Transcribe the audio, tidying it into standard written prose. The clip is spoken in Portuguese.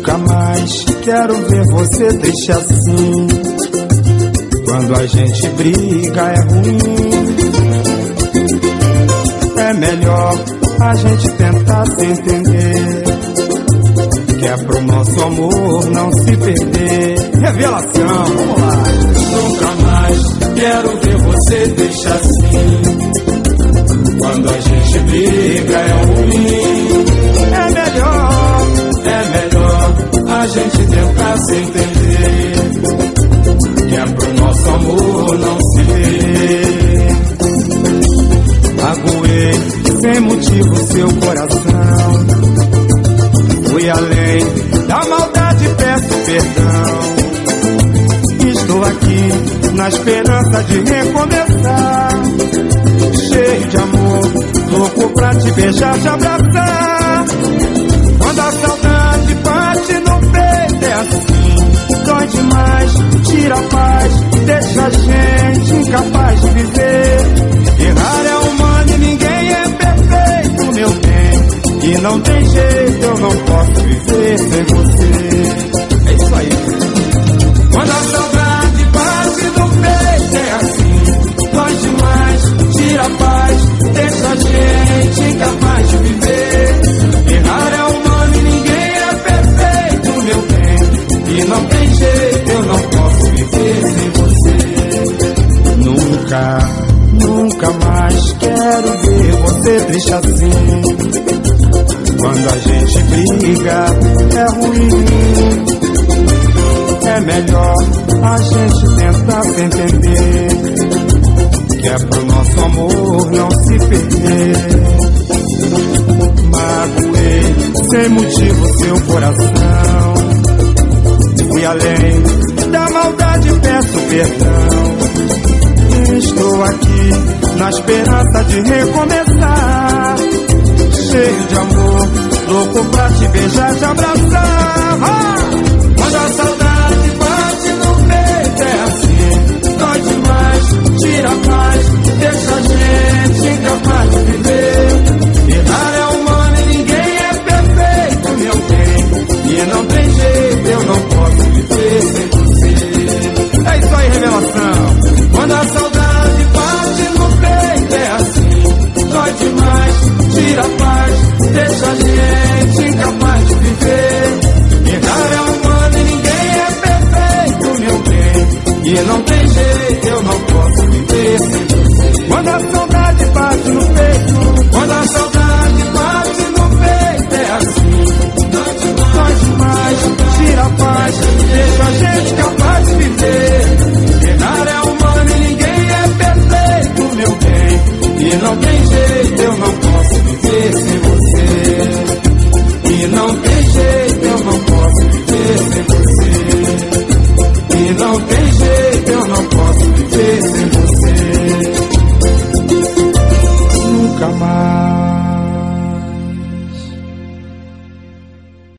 Nunca mais quero ver você triste assim. Quando a gente briga é ruim. É melhor a gente tentar se entender, que é pro nosso amor não se perder. Revelação, vamos lá. Nunca mais quero ver você triste assim. Quando a gente briga é ruim. É melhor a gente tentar se entender, que é pro nosso amor não se perder. Magoei sem motivo seu coração, fui além da maldade, peço perdão. Estou aqui na esperança de recomeçar, cheio de amor, louco pra te beijar, te abraçar. Quando a saudade bate no peito é assim, dói demais, tira a paz, deixa a gente incapaz de viver. Errar é humano e ninguém é perfeito, meu bem, e não tem jeito, eu não posso viver sem você. É isso aí. Quando a saudade bate no peito é assim, dói demais, tira a paz, deixa a gente incapaz de viver. Errar é humano e ninguém é perfeito, meu bem, e não tem jeito, eu não posso viver sem você. Nunca mais quero ver você triste assim. Quando a gente briga é ruim. É melhor a gente tentar se entender, que é pro nosso amor não se perder. Magoei sem motivo seu coração, fui além da maldade, peço perdão. Estou aqui na esperança de recomeçar, cheio de amor, louco pra te beijar, te abraçar. Quando a saudade bate no peito é assim, dói demais, tira a paz, deixa a gente incapaz de viver. Errar é humano e ninguém é perfeito, meu bem, e não tem jeito, eu não posso viver sem você. É isso aí, revelação. Quando a saudade bate no peito é assim, dói demais, tira a paz, deixa a gente incapaz de viver. Errar é humano e ninguém é perfeito, meu bem, e não tem jeito, eu não posso viver sem você. Quando a saudade bate no peito, quando a saudade bate no peito é assim, dói demais, tira a paz, deixa a gente capaz de viver. Errar é humano e ninguém é perfeito, meu bem, e não tem jeito, eu não posso viver sem você. E não tem jeito, eu não posso viver sem você. E não tem jeito, eu não posso viver sem você.